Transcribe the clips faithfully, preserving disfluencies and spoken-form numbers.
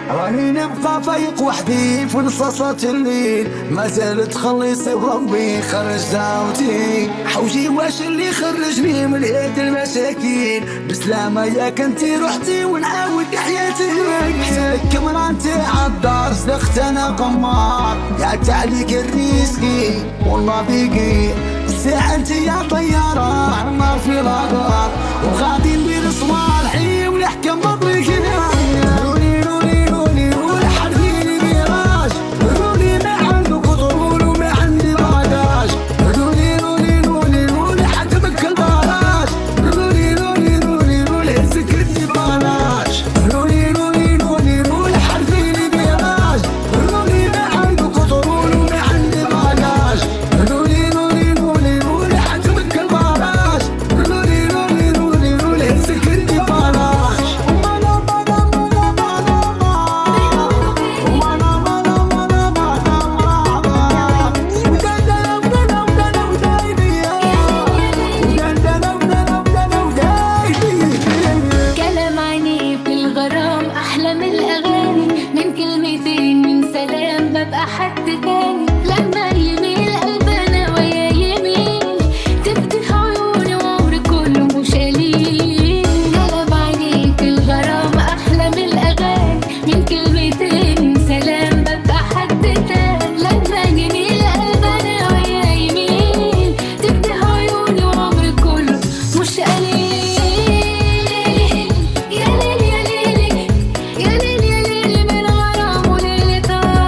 راني نبقى فايق وحدي في نصاصة الليل، ما زالت خلص ربي خرج دعوتي. حوجي واش اللي خرجني من يد المساكين، بسلامة ياك انتي رحتي ونعاود حياتي. حتى مرانتي عالدار صدقت انا قمار، قعدت عليك الريسكي والله بيقي. الساعة انتي يا طيارة عمار في الغار، وغادي ندير صوالحي ونحكم بطريقي. حد تاني لما يميل قلبنا ويا يمين، تفتح عيوني وعمري كله مش قليل. قلب عينيك الغرام احلى من الاغاني، من كلمتين سلام ببقى حد تاني. لما يميل قلبنا ويا يمين، تفتح عيوني وعمري كله مش قليل. يا ليل يا ليل يا ليل يا ليل من غرام وليلة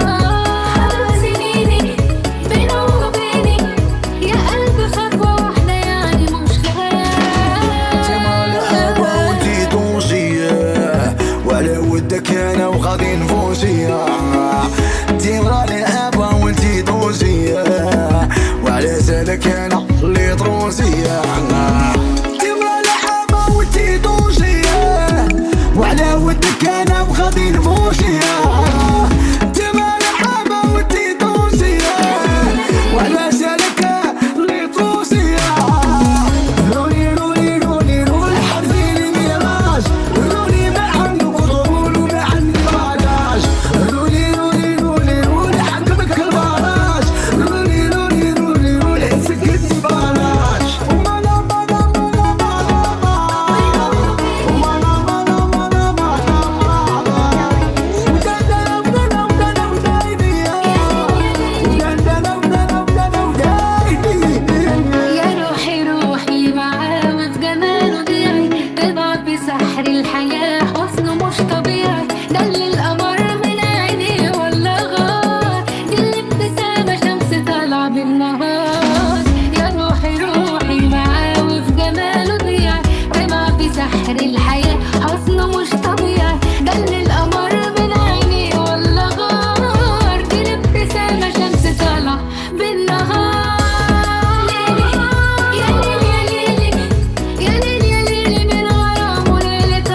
ودك انا وغادي نفوزيا. تيمرا الهبة وانتي دوزيا، وعلى سالك انا اللي طروزيا. تيمرا الهبة وانتي دوزيا، وعلى ودك انا وغادي نفوزيا. تيمرا الهبة وانتي دوزيا، وعلى سالك اللي طروزيا. روني روني روني روني حرفيني ميراج، روني ما عنده قبول وما عندي باجاج. روني روني روني روني حكمك البراج، روني روني روني روني سكتي بلاش. ومانا مانا مانا مانا مانا ومانا مانا مانا مانا مانا ودندنا ودنا ودنا ودايدي ودندنا ودنا ودنا ودايدي. يا روحي روحي معاه وفي جماله ضيعي، تضعف بسحر الحياة حسنه مش طبيعي. ده اللي القمر من عينيه ولا غار، دي الابتسامة شمس طالعة بالنهار. يا روحي روحي معاه وفي جماله ضيعي، تضعف بسحر الحياة حسنه مش طبيعي. ده اللي القمر من عينيه ولا غار، دي الابتسامة شمس طالعة بالنهار. يا ليل يا ليل يا ليل من غرام وليلة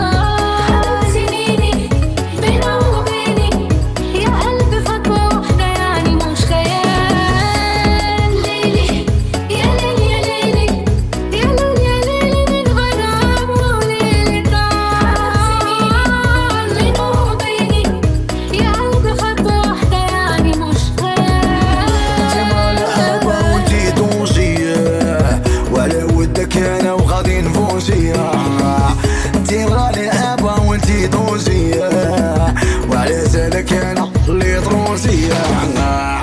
سنيني بينه وبيني. يا قلبي خطوة واحدة يعني مش خيال. ليلي يا ليل يا ليلي يا ليل يا ليلي من غرام وليلة سنيني بينه وبيني. يا قلبي خطوة واحدة يعني مش خيال. تيمرا الهبة وانتي دوزيا، وعلى ودك انا وغادي نفوزيا. تيمرا الهبة وانتي دوزيا، وعلى سالك انا اللي طروزيا.